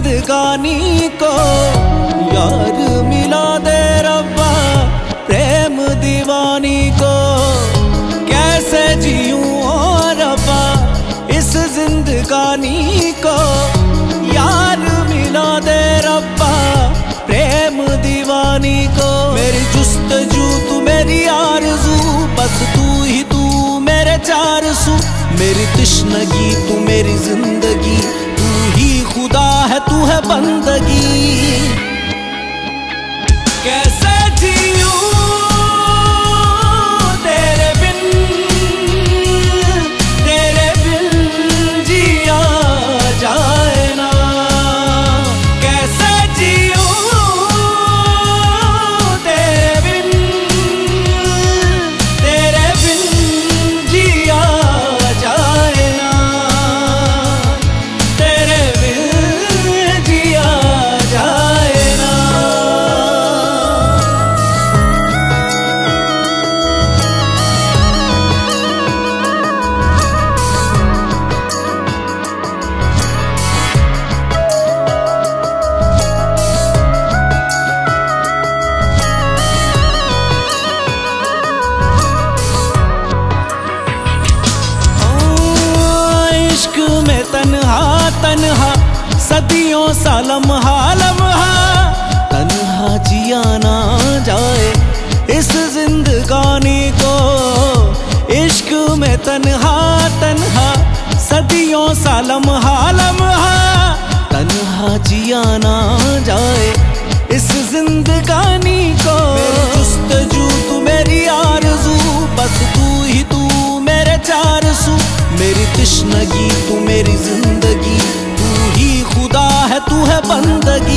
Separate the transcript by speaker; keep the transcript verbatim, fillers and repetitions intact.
Speaker 1: जिंदगानी को यार मिला दे रब्बा, प्रेम दीवानी को कैसे जीऊं और रब्बा इस जिंदगानी को यार मिला दे रब्बा, प्रेम दीवानी को। मेरी जुस्तजू तू मेरी आरज़ू, बस तू ही तू मेरे चार सू, मेरी तश्नगी तू मेरी जिंदगी, तू ही खुदा है तू है बंदगी। कैसे जीऊं तेरे बिन, तेरे बिन जिया जाए ना। कैसे जीऊं तेरे बिन, तेरे बिन जिया जाए ना, तेरे बिन जिया जाए ना। इश्क में तन्हा तन्हा सदियों सा लम्हा लम्हा, तन्हा जिया ना जाए इस जिंदगानी को। इश्क में तन्हा तन्हा सदियों सा लम्हा लम्हा, तन्हा जिया ना जाए इस जिंदगानी को। मेरी जुस्तजू तू मेरी आरज़ू, बस तू ही तू मेरे चार सू, मेरी तश्नगी तू मेरी जिंदगी, तू ही खुदा है तू है बंदगी।